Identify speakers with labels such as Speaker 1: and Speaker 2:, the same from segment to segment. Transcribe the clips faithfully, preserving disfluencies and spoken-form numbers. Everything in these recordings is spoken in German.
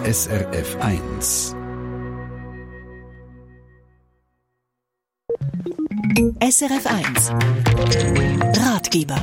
Speaker 1: S R F eins.
Speaker 2: S R F eins Ratgeber.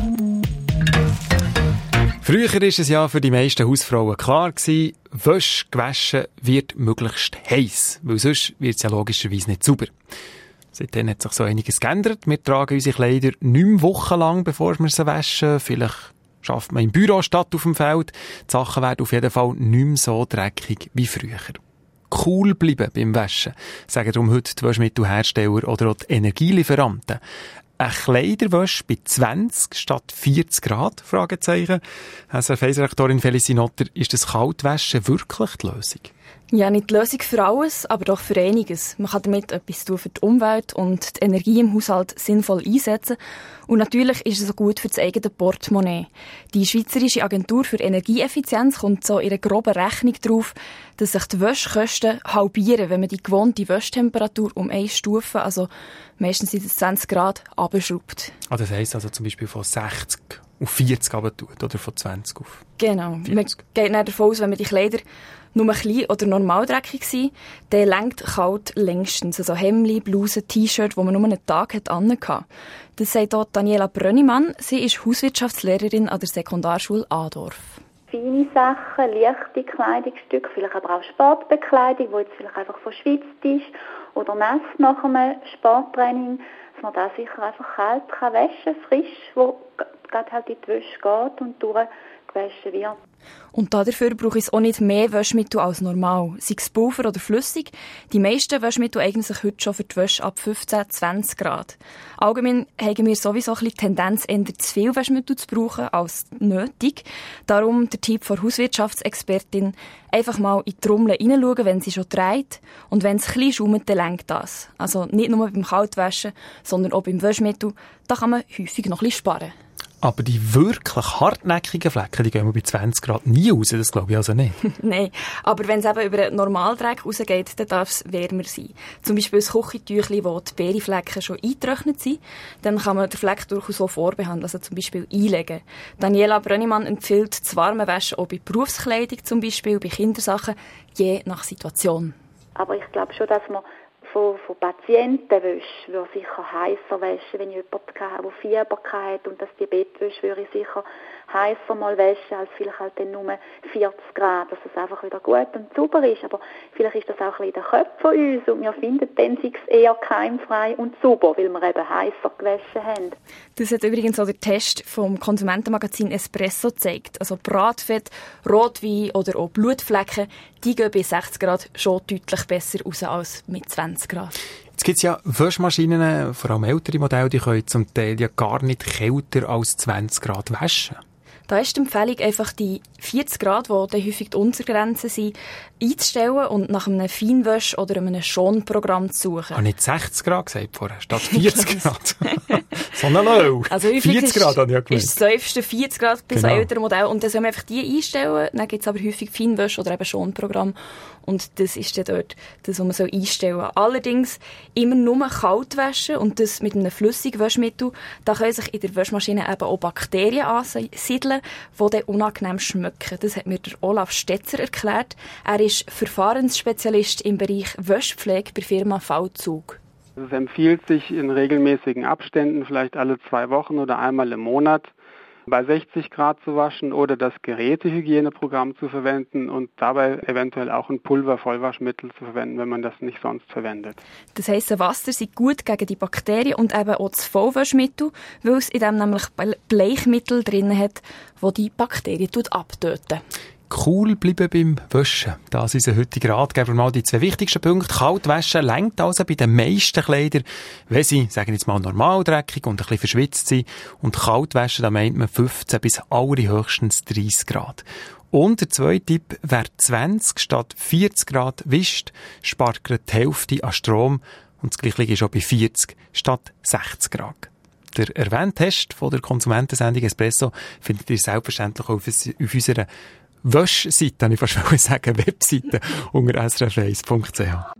Speaker 3: Früher war es ja für die meisten Hausfrauen klar gewesen, Wäsche gewaschen wird möglichst heiß, weil sonst wird es ja logischerweise nicht sauber. Seitdem hat sich so einiges geändert. Wir tragen unsere Kleider nicht mehr wochenlang, bevor wir sie waschen. Vielleicht schafft man im Büro statt auf dem Feld. Die Sachen werden auf jeden Fall nicht mehr so dreckig wie früher. Cool bleiben beim Waschen, sagen darum heute die Waschmittelhersteller oder auch die Energielieferanten. Eine Kleiderwäsche bei zwanzig statt vierzig Grad? Fragezeichen. S R F-Redaktorin Felicie Notter, ist das Kaltwaschen wirklich die Lösung?
Speaker 4: Ja, nicht die Lösung für alles, aber doch für einiges. Man kann damit etwas tun für die Umwelt und die Energie im Haushalt sinnvoll einsetzen. Und natürlich ist es auch gut für das eigene Portemonnaie. Die Schweizerische Agentur für Energieeffizienz kommt so in einer groben Rechnung darauf, dass sich die Wäschkosten halbieren, wenn man die gewohnte Wäschtemperatur um eine Stufe, also meistens sind es zwanzig Grad, abschraubt.
Speaker 3: Ah, das heisst also zum Beispiel von sechzig auf vierzig runter oder von zwanzig auf
Speaker 4: Genau.
Speaker 3: vierzig.
Speaker 4: Man geht dann davon aus, wenn man die Kleider nur klein oder normal dreckig sind, dann lenkt kalt längstens. Also Hemdli, Bluse, T-Shirt, die man nur einen Tag hat angehabt. Das sagt auch Daniela Brönnimann. Sie ist Hauswirtschaftslehrerin an der Sekundarschule Adorf.
Speaker 5: Feine Sachen, leichte Kleidungsstücke, vielleicht aber auch Sportbekleidung, die jetzt vielleicht einfach verschwitzt ist oder nass nach einem Sporttraining, dass man da sicher einfach kalt kann waschen, frisch, wo gerade halt in die Wäsche geht und durchgewaschen wird.
Speaker 4: Und dafür brauche ich auch nicht mehr Waschmittel als normal, sei es Pulver oder flüssig. Die meisten Waschmittel eignen sich heute schon für die Wäsche ab fünfzehn bis zwanzig Grad. Allgemein haben wir sowieso ein bisschen die Tendenz, eher zu viel Waschmittel zu brauchen als nötig. Darum der Tipp von Hauswirtschaftsexpertin, einfach mal in die Trommel hineinschauen, wenn sie schon dreht. Und wenn es ein bisschen schaumt, dann reicht das. Also nicht nur beim Kaltwaschen, sondern auch beim Waschmittel. Da kann man häufig noch ein bisschen sparen.
Speaker 3: Aber die wirklich hartnäckigen Flecken, die gehen wir bei zwanzig Grad nie raus, das glaube ich also nicht.
Speaker 4: Nein, aber wenn es eben über einen Normaldreck rausgeht, dann darf es wärmer sein. Zum Beispiel das Küchentüchli, wo die Beereflecken schon eingetrocknet sind, dann kann man den Fleck durchaus so vorbehandeln, also zum Beispiel einlegen. Daniela Brönnimann empfiehlt das warme Waschen auch bei Berufskleidung zum Beispiel, bei Kindersachen, je nach Situation.
Speaker 5: Aber ich glaube schon, dass man von, von Patientenwäsche würde sicher heißer waschen, wenn ich jemanden habe, der Fieber hat, und dass die Bettwäsche würde ich sicher heißer mal waschen, als vielleicht halt dann nur vierzig Grad, dass es einfach wieder gut und sauber ist. Aber vielleicht ist das auch ein bisschen der Kopf von uns und wir finden dann sei es eher keimfrei und sauber, weil wir eben heißer gewaschen haben.
Speaker 4: Das hat übrigens auch der Test vom Konsumentenmagazin Espresso gezeigt. Also Bratfett, Rotwein oder auch Blutflecken, die gehen bei sechzig Grad schon deutlich besser raus als mit zwanzig Grad.
Speaker 3: Jetzt gibt es ja Waschmaschinen, vor allem ältere Modelle, die können zum Teil ja gar nicht kälter als zwanzig Grad waschen.
Speaker 4: Da ist die Empfehlung, einfach die vierzig Grad, die dann häufig die Untergrenze sind, einzustellen und nach einem Feinwasch- oder einem Schonprogramm zu suchen.
Speaker 3: Ich habe nicht sechzig Grad gesagt vorher, statt vierzig Grad. So eine Low.
Speaker 4: Also
Speaker 3: vierzig Grad habe ich ja gemeint.
Speaker 4: Ist das tiefste vierzig Grad bei
Speaker 3: genau.
Speaker 4: so älteren Modell. Und dann soll man einfach die einstellen. Dann gibt es aber häufig Feinwasch- oder eben Schonprogramm. Und das ist dann dort das, was man soll einstellen soll. Allerdings immer nur kalt waschen und das mit einem flüssigen Waschmittel. Da können sich in der Waschmaschine eben auch Bakterien ansiedeln, die dann unangenehm schmecken. Das hat mir der Olaf Stetzer erklärt. Er ist Verfahrensspezialist im Bereich Wäschpflege bei der Firma V-Zug.
Speaker 6: Es empfiehlt sich in regelmäßigen Abständen, vielleicht alle zwei Wochen oder einmal im Monat, bei sechzig Grad zu waschen oder das Gerätehygieneprogramm zu verwenden und dabei eventuell auch ein Pulvervollwaschmittel zu verwenden, wenn man das nicht sonst verwendet.
Speaker 4: Das heisst, Wasser sind gut gegen die Bakterien und eben auch das Vollwaschmittel, weil es in dem nämlich Bleichmittel drin hat, das die Bakterien abtöten.
Speaker 3: Cool bleiben beim Waschen. Das ist unser heutiger Ratgeber. Mal die zwei wichtigsten Punkte. Kalt waschen reicht also bei den meisten Kleidern, wenn sie, sagen wir jetzt mal, normal dreckig und ein bisschen verschwitzt sind. Und kalt waschen, da meint man fünfzehn bis allerhöchstens dreißig Grad. Und der zweite Tipp, wer zwanzig statt vierzig Grad wischt, spart gerade die Hälfte an Strom. Und das Gleiche ist auch bei vierzig statt sechzig Grad. Der erwähnte Test von der Konsumentensendung Espresso findet ihr selbstverständlich auf unserer Wäschseite, kann ich fast sagen, Webseite unter s r f eins punkt c h.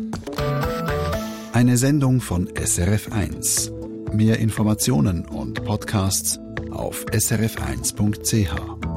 Speaker 1: Eine Sendung von S R F eins. Mehr Informationen und Podcasts auf s r f eins punkt c h.